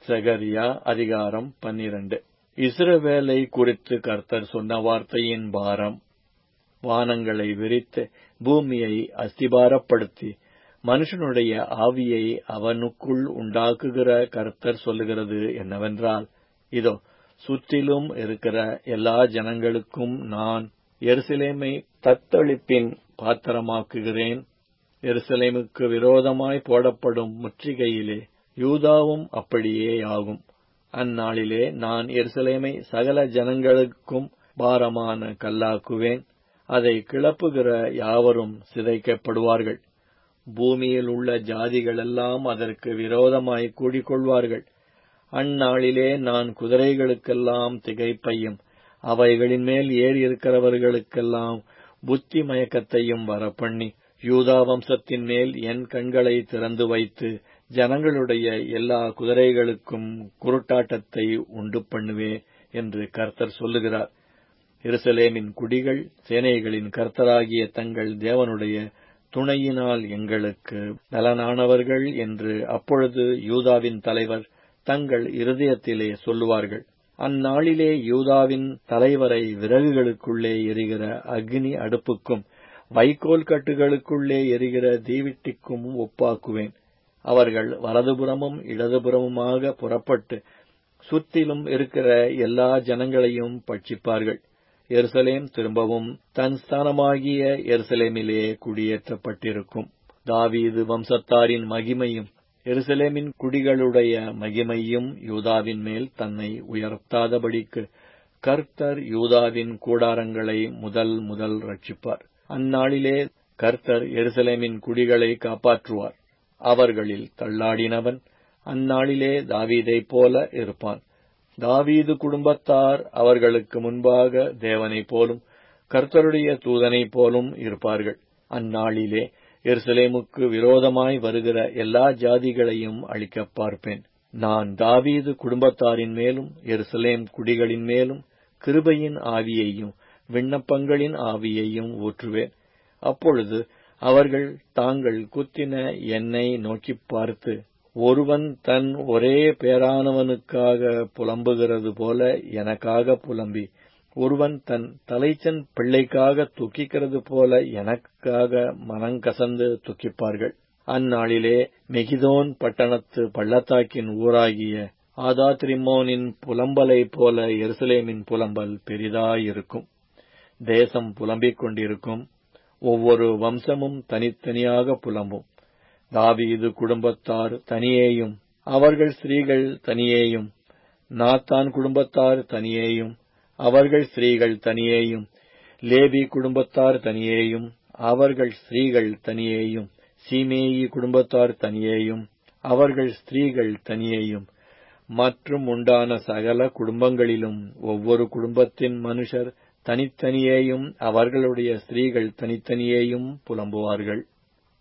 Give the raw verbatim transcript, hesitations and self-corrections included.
செகரியா அதிகாரம் பன்னிரண்டு. இஸ்ரவேலை குறித்து கர்த்தர் சொன்ன வார்த்தையின் பாரம். வானங்களை விரித்து பூமியை அஸ்திபாரப்படுத்தி மனுஷனுடைய ஆவியை அவனுக்குள் உண்டாக்குகிற கர்த்தர் சொல்லுகிறது என்னவென்றால், இதோ சுற்றிலும் இருக்கிற எல்லா ஜனங்களுக்கும் நான் எருசலேமை தத்தளிப்பின் பாத்திரமாக்குகிறேன். எருசலேமுக்கு விரோதமாய் போடப்படும் முற்றுகையிலே யூதாவும் அப்படியே ஆகும். அந்நாளிலே நான் எருசலேமை சகல ஜனங்களுக்கும் பாரமான கல்லாக்குவேன். அதை கிளப்புகிற யாவரும் சிதைக்கப்படுவார்கள். பூமியில் உள்ள ஜாதிகளெல்லாம் அதற்கு விரோதமாய் கூடிக்கொள்வார்கள். அந்நாளிலே நான் குதிரைகளுக்கெல்லாம் திகைப்பையும் அவைகளின் மேல் ஏறி இருக்கிறவர்களுக்கெல்லாம் புத்தி மயக்கத்தையும் வரப்பண்ணி, யூதா வம்சத்தின் மேல் என் கண்களை திறந்து வைத்து ஜனங்களுடைய எல்லா குதிரைகளுக்கும் குருட்டாட்டத்தை உண்டு பண்ணுவேன் என்று கர்த்தர் சொல்லுகிறார். எருசலேமின் குடிகள் சேனைகளின் கர்த்தராகிய தங்கள் தேவனுடைய துணையினால் எங்களுக்கு நலனானவர்கள் என்று அப்பொழுது யூதாவின் தலைவர் தங்கள் இருதயத்திலே சொல்லுவார்கள். அந்நாளிலே யூதாவின் தலைவரை விறகுகளுக்குள்ளே எரிகிற அக்னி அடுப்புக்கும் வைக்கோல் கட்டுகளுக்குள்ளே எரிகிற தீவிட்டிக்கும் ஒப்பாக்குவேன். அவர்கள் வலதுபுறமும் இடதுபுறமுமாக புறப்பட்டு சுற்றிலும் இருக்கிற எல்லா ஜனங்களையும் பட்சிப்பார்கள். எருசலேம் திரும்பவும் தன் ஸ்தானமாகிய எருசலேமிலே குடியேற்றப்பட்டிருக்கும். தாவீது வம்சத்தாரின் மகிமையும் எருசலேமின் குடிகளுடைய மகிமையும் யூதாவின் மேல் தன்னை உயர்த்தாதபடிக்கு கர்த்தர் யூதாவின் கூடாரங்களை முதல் முதல் ரட்சிப்பார். அந்நாளிலே கர்த்தர் எருசலேமின் குடிகளை காப்பாற்றுவார். அவர்களில் தள்ளாடினவன் அந்நாளிலே தாவீதைப் போல இருப்பான். தாவீது குடும்பத்தார் அவர்களுக்கு முன்பாக தேவனைப் போலும் கர்த்தருடைய தூதனைப் போலும் இருப்பார்கள். அந்நாளிலே எருசலேமுக்கு விரோதமாய் வருகிற எல்லா ஜாதிகளையும் அழிக்கப் பார்ப்பேன். நான் தாவீது குடும்பத்தாரின் மேலும் எருசலேம் குடிகளின் மேலும் கிருபையின் ஆவியையும் விண்ணப்பங்களின் ஆவியையும் ஊற்றுவேன். அப்பொழுது அவர்கள் தாங்கள் குத்தின என்னை நோக்கிப் பார்த்து, ஒருவன் தன் ஒரே பேரானவனுக்காக புலம்புகிறது போல எனக்காக புலம்பி, ஒருவன் தன் தலைச்சன் பிள்ளைக்காக துக்கிக்கிறது போல எனக்காக மனங்கசந்து துக்கிப்பார்கள். அந்நாளிலே மெகிதோன் பட்டணத்து பள்ளத்தாக்கின் ஊராகிய ஆதாத்ரிமோனின் புலம்பலை போல எருசலேமின் புலம்பல் பெரிதாயிருக்கும். தேசம் புலம்பிக் கொண்டிருக்கும். ஒவ்வொரு வம்சமும் தனித்தனியாக புலம்பும். தாவீது குடும்பத்தார் தனியேயும் அவர்கள் ஸ்திரீகள் தனியேயும், நாத்தான் குடும்பத்தார் தனியேயும் அவர்கள் ஸ்திரீகள் தனியேயும், லேவி குடும்பத்தார் தனியேயும் அவர்கள் ஸ்திரீகள் தனியேயும், சீமேயி குடும்பத்தார் தனியேயும் அவர்கள் ஸ்திரீகள் தனியேயும், மற்றும் உண்டான சகல குடும்பங்களிலும் ஒவ்வொரு குடும்பத்தின் மனுஷர் தனித்தனியேயும் அவர்களுடைய ஸ்திரீகள் தனித்தனியேயும் புலம்புவார்கள்.